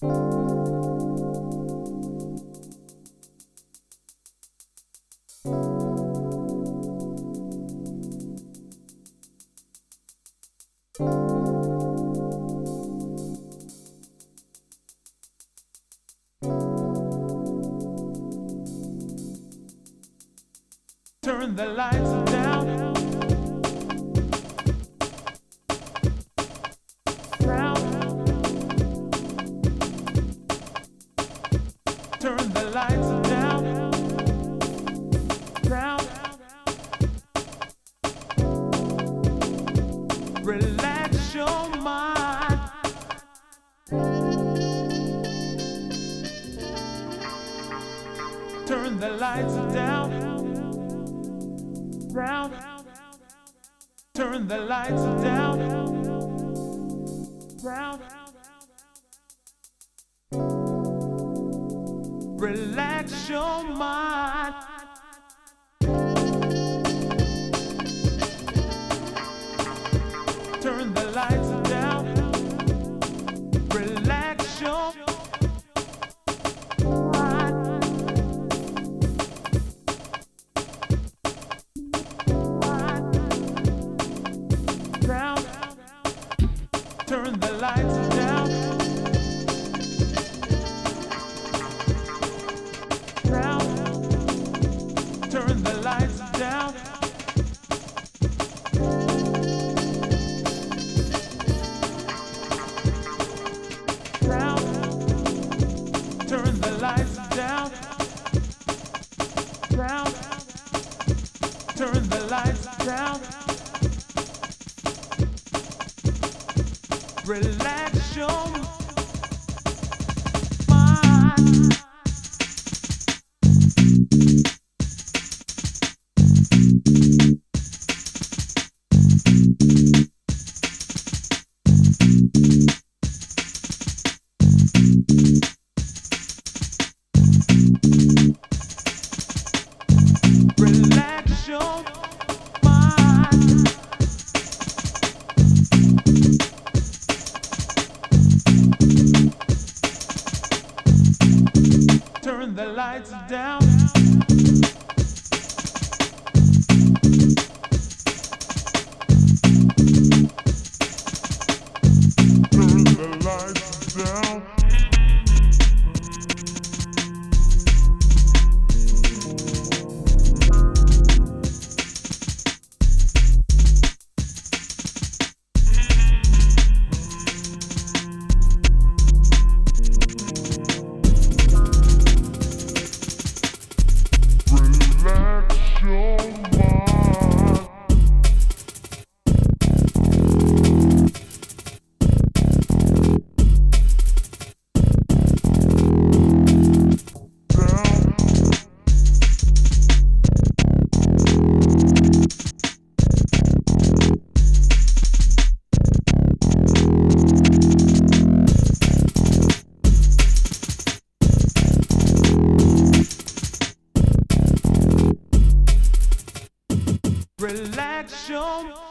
Turn the lights down. Turn the lights down. Relax your mind. Turn the lights down. Turn the lights down. Relax your mind. Turn the lights down. Relax your mind. Turn the lights down. Turn the lights down. Turn the lights down. Turn the lights down. Relax your mind. Relax your mind. Turn the lights down. Turn the lights down. Relax your